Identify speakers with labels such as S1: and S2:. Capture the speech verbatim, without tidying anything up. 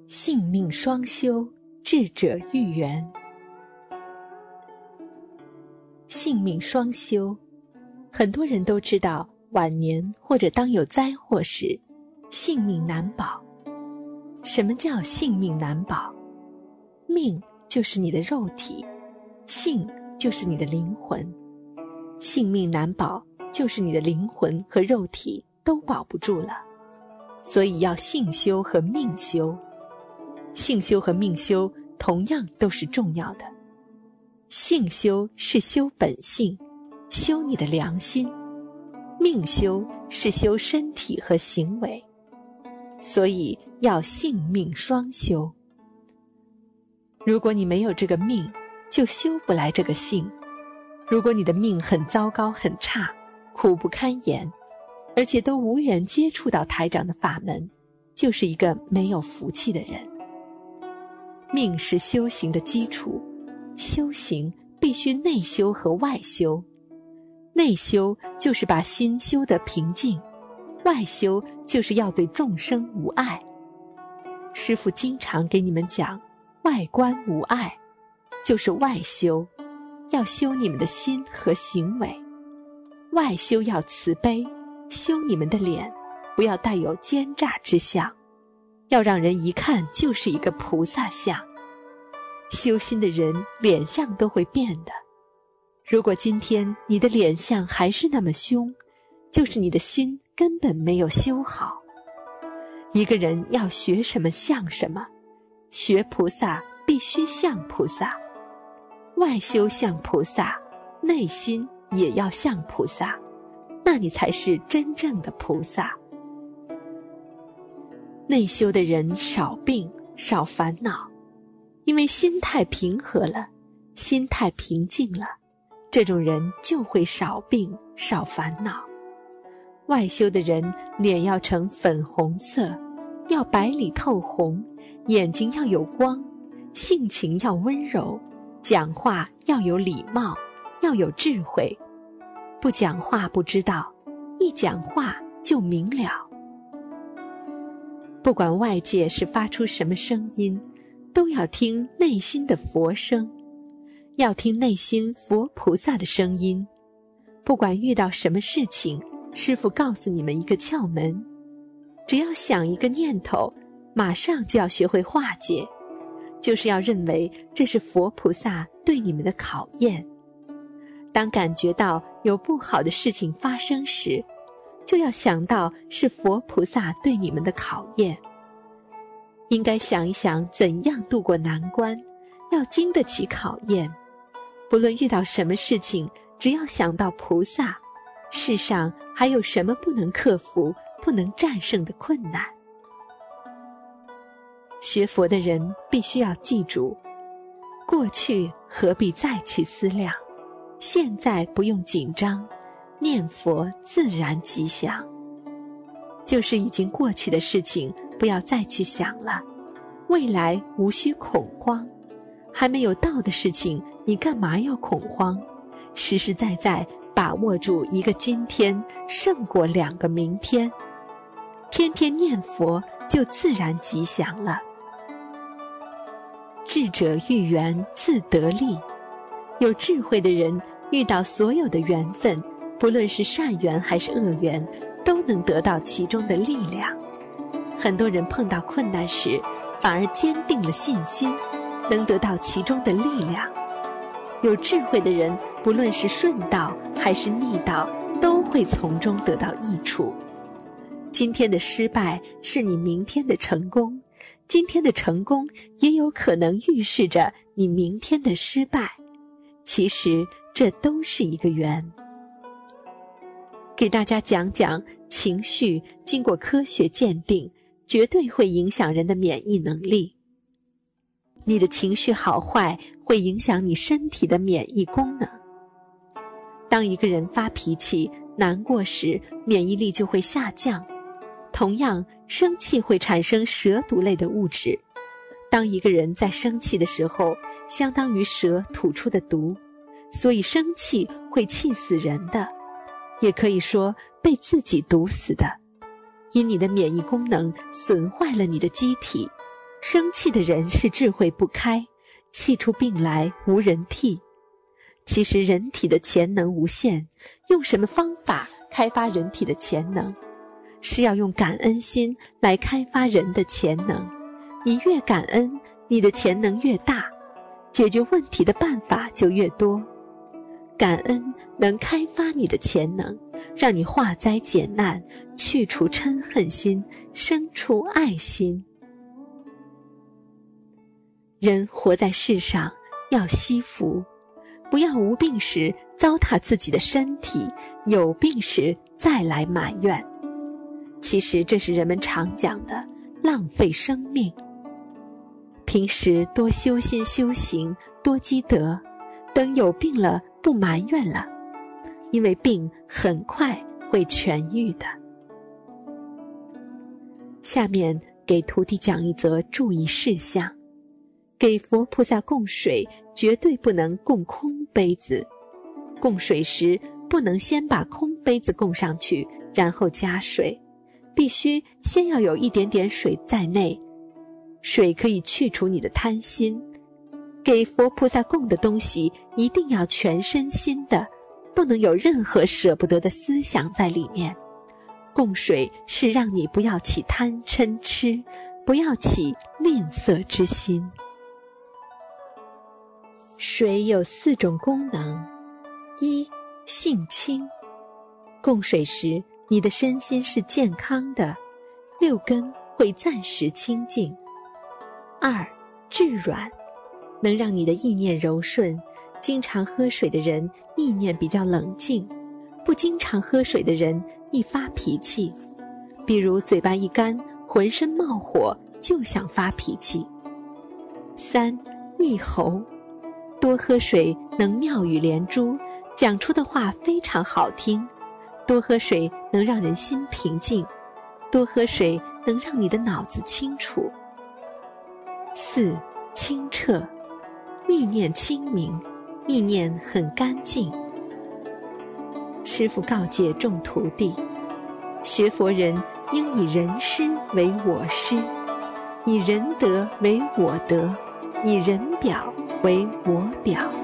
S1: 性命双修，智者愈圆。性命双修，很多人都知道晚年或者当有灾祸时，性命难保。什么叫性命难保？命就是你的肉体，性就是你的灵魂。性命难保，就是你的灵魂和肉体都保不住了。所以要性修和命修。性修和命修同样都是重要的。性修是修本性，修你的良心；命修是修身体和行为。所以要性命双修。如果你没有这个命，就修不来这个性。如果你的命很糟糕很差，苦不堪言，而且都无缘接触到台长的法门，就是一个没有福气的人。命是修行的基础，修行必须内修和外修。内修就是把心修得平静，外修就是要对众生无碍。师父经常给你们讲，外观无碍，就是外修，要修你们的心和行为。外修要慈悲，修你们的脸，不要带有奸诈之相，要让人一看就是一个菩萨相。修心的人脸相都会变的。如果今天你的脸相还是那么凶，就是你的心根本没有修好。一个人要学什么像什么，学菩萨必须像菩萨，外修像菩萨，内心也要像菩萨，那你才是真正的菩萨。内修的人少病少烦恼，因为心态平和了，心态平静了，这种人就会少病少烦恼。外修的人脸要呈粉红色，要白里透红，眼睛要有光，性情要温柔，讲话要有礼貌，要有智慧。不讲话不知道，一讲话就明了。不管外界是发出什么声音，都要听内心的佛声，要听内心佛菩萨的声音。不管遇到什么事情，师父告诉你们一个窍门，只要想一个念头，马上就要学会化解，就是要认为这是佛菩萨对你们的考验。当感觉到有不好的事情发生时，就要想到是佛菩萨对你们的考验。应该想一想怎样度过难关，要经得起考验。不论遇到什么事情，只要想到菩萨，世上还有什么不能克服、不能战胜的困难？学佛的人必须要记住，过去何必再去思量，现在不用紧张，念佛自然吉祥。就是已经过去的事情，不要再去想了，未来无需恐慌。还没有到的事情，你干嘛要恐慌？实实在在把握住一个今天，胜过两个明天。天天念佛，就自然吉祥了。智者遇缘自得利。有智慧的人遇到所有的缘分，不论是善缘还是恶缘，都能得到其中的力量。很多人碰到困难时，反而坚定了信心，能得到其中的力量。有智慧的人，不论是顺道还是逆道，都会从中得到益处。今天的失败是你明天的成功，今天的成功也有可能预示着你明天的失败。其实这都是一个缘。给大家讲讲，情绪经过科学鉴定，绝对会影响人的免疫能力。你的情绪好坏会影响你身体的免疫功能。当一个人发脾气、难过时，免疫力就会下降。同样，生气会产生蛇毒类的物质。当一个人在生气的时候，相当于蛇吐出的毒，所以生气会气死人的，也可以说被自己毒死的。因你的免疫功能损坏了你的机体， 生气的人是智慧不开，气出病来无人替。其实人体的潜能无限，用什么方法开发人体的潜能？是要用感恩心来开发人的潜能。你越感恩，你的潜能越大，解决问题的办法就越多。感恩能开发你的潜能，让你化灾解难，去除嗔恨心，生出爱心。人活在世上要惜福，不要无病时糟蹋自己的身体，有病时再来埋怨。其实这是人们常讲的浪费生命。平时多修心修行，多积德，等有病了不埋怨了，因为病很快会痊愈的。下面给徒弟讲一则注意事项。给佛菩萨供水，绝对不能供空杯子。供水时，不能先把空杯子供上去，然后加水，必须先要有一点点水在内。水可以去除你的贪心。给佛菩萨供的东西一定要全身心的，不能有任何舍不得的思想在里面。供水是让你不要起贪嗔痴，不要起吝啬之心。水有四种功能：一、性清。供水时，你的身心是健康的，六根会暂时清净。二、致软，能让你的意念柔顺。经常喝水的人意念比较冷静，不经常喝水的人易发脾气，比如嘴巴一干，浑身冒火，就想发脾气。三、益喉，多喝水能妙语连珠，讲出的话非常好听。多喝水能让人心平静，多喝水能让你的脑子清楚。四、清澈，意念清明，意念很干净。师父告诫众徒弟，学佛人应以人师为我师，以人德为我德，以人表为我表。